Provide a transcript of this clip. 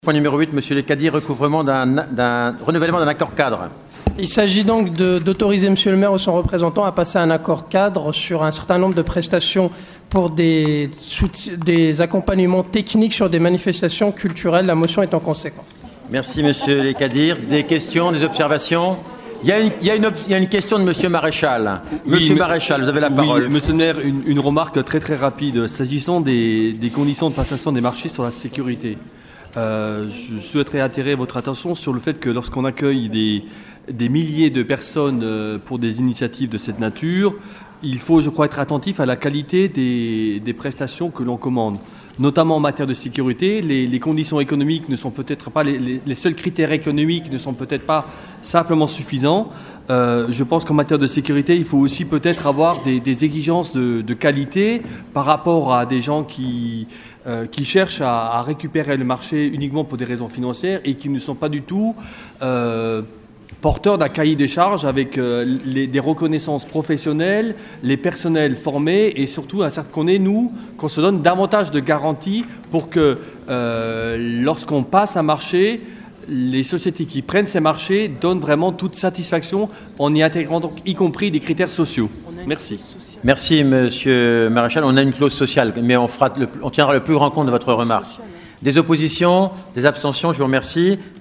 Point numéro 8, Monsieur Lekadi, renouvellement d'un accord cadre. Il s'agit donc d'autoriser Monsieur le maire ou son représentant à passer un accord cadre sur un certain nombre de prestations pour des accompagnements techniques sur des manifestations culturelles. La motion est en conséquence. Merci Monsieur Lekadi. Des questions, des observations? Il y a une question de Monsieur Maréchal. Monsieur Maréchal, vous avez la parole. Oui, Monsieur le maire, une remarque très rapide. S'agissant des conditions de passation des marchés sur la sécurité. Je souhaiterais attirer votre attention sur le fait que lorsqu'on accueille des milliers de personnes pour des initiatives de cette nature, il faut, je crois, être attentif à la qualité des prestations que l'on commande. Notamment en matière de sécurité, les conditions économiques ne sont peut-être pas, les seuls critères économiques ne sont peut-être pas simplement suffisants. Je pense qu'en matière de sécurité, il faut aussi peut-être avoir des exigences de qualité par rapport à des gens qui cherchent à récupérer le marché uniquement pour des raisons financières et qui ne sont pas du tout porteurs d'un cahier des charges avec des reconnaissances professionnelles, les personnels formés et surtout qu'on se donne davantage de garanties pour que lorsqu'on passe un marché, les sociétés qui prennent ces marchés donnent vraiment toute satisfaction en y intégrant donc y compris des critères sociaux. Merci. Merci Monsieur Maréchal. On a une clause sociale, mais on tiendra le plus grand compte de votre remarque. Des oppositions, des abstentions, je vous remercie.